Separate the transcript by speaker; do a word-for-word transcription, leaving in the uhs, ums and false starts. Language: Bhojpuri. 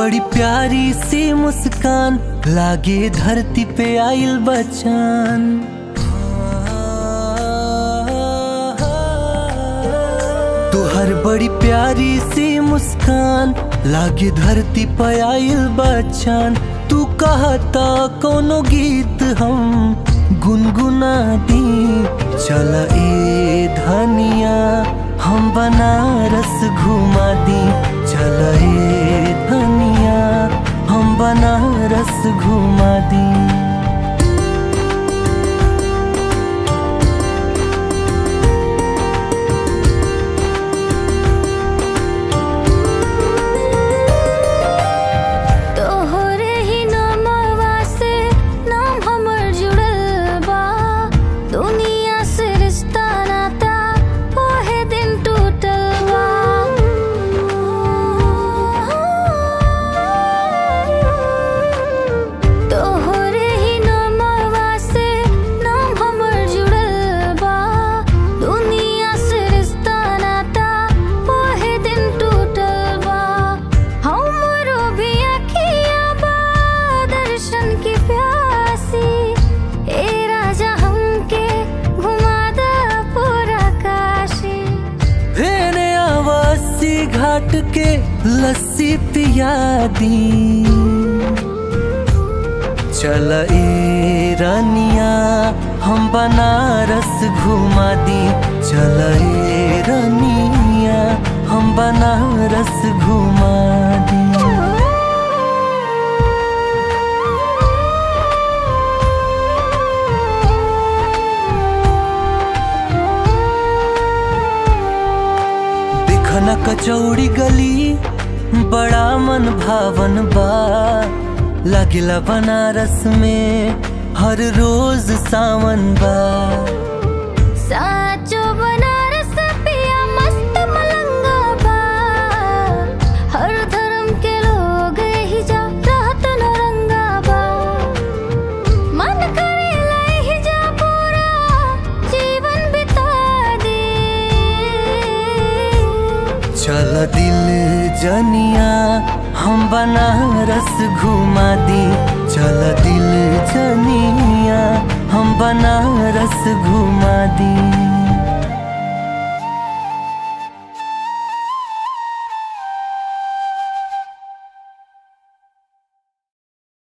Speaker 1: बड़ी प्यारी सी मुस्कान, लागे धरती पे आइल बचान। तुहर बड़ी प्यारी सी मुस्कान, लागे धरती पे आइल बचान। तू कहता कोनो गीत हम गुनगुना दी, चल ए धनिया हम बनारस घुमा दी। चल ए धनिया हम बनारस घुमा दी। घाट के लस्सी पिया दी, चल ए रानिया हम बनारस घुमा दी। चल ए रानिया हम बनारस घुमा दी। खना कचौड़ी गली बड़ा मन भावन बा, लागिला बनारस में हर रोज सावन बा।
Speaker 2: साचो बनारस पिया मस्त मलंगा बा, हर धर्म के लोग ही जा रहत नौरंगा बा। मन करेला ही जा पूरा जीवन बिता दे।
Speaker 1: चल दिल जनिया हम बनारस घुमा दी। चल दिल जनिया हम बनारस घुमा